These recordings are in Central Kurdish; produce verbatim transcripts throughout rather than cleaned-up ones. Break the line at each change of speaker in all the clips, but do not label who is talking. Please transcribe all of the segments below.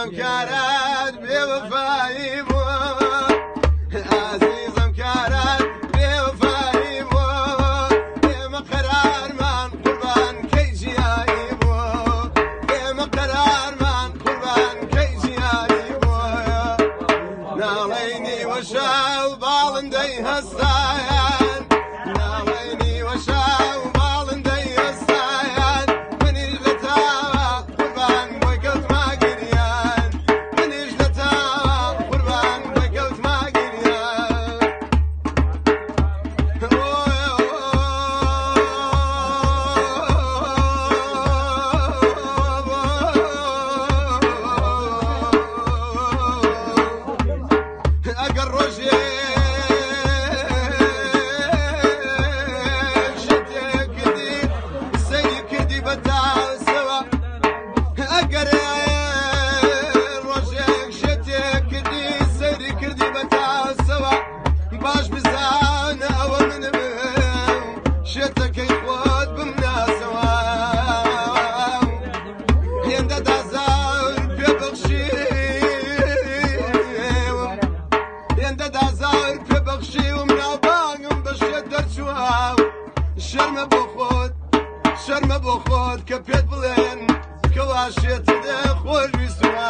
عزیزم کارت بێوەفایی بووە عزیزم کارت بێوەفایی بووە ئێمە قەرارمان قوربان کەی ژیانی بووە ئێمە قەرارمان قوربان کەی ژیانی بووە ناڵێنی وەشاو باڵندەی هەستایان ناڵێنی وەشاو باڵندەی هەستایان منیش لە تاوە قوربان بۆی کەوتما گریان منیش لە تاوە قوربان بۆی کەوتما گریان ئەگەر ڕۆژێ ئەگەر ڕۆژێک شتێک کردی سەیری کردی بە تاسەوە باش بزانە ئەوە منم شتەکەی خۆت بمناسەوە هێندە دازار پێبەخشیوم هێندە دازار پێبەخشیوم ناوبانگم بە شێت دەرچووە شەرمە بۆ خۆت شەرمە بۆ خۆت کە پێت بڵێن کەوا شێتە خۆش ویستوە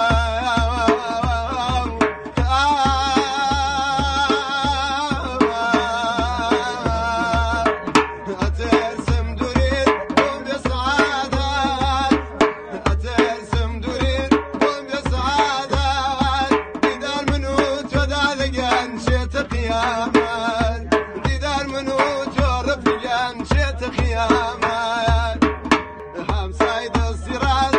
ئەتەرسم دوورێت بۆم بێ سەعادەت ئەتەرسم دوورێت بۆم بێ سەعادەت دیدار من و تۆدا لەگەن چێتە قیامەت دیدار من و تۆ ڕەفیقان چێتە قیامەت هەمسای دەستی ڕاست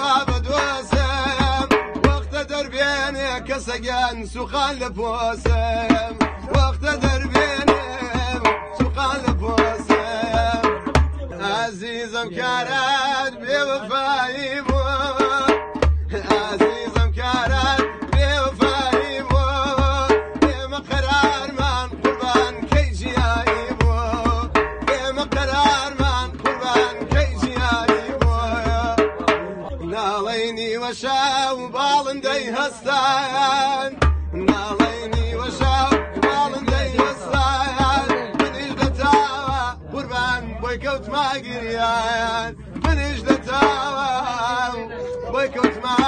کەسەگیان سوخان لە پۆسم وەختە دەربێنم سوخان لە پۆسم عزیزم کارت بێوەفایی بووە عزیزم کارت بێوەفایی بووە ئێمە قەرارمان قوربان کەی ژیانی بووە ئێمە قەرارمان قوربان کەی ژیانی بووە ناڵێنی وەشاو باڵندەی هەستایان ناڵێنی وەشاو باڵندەی هەستایان منیش لە تاوە قوربان بۆی کەوتما گریان منیش لە تاوە بۆی کەوتما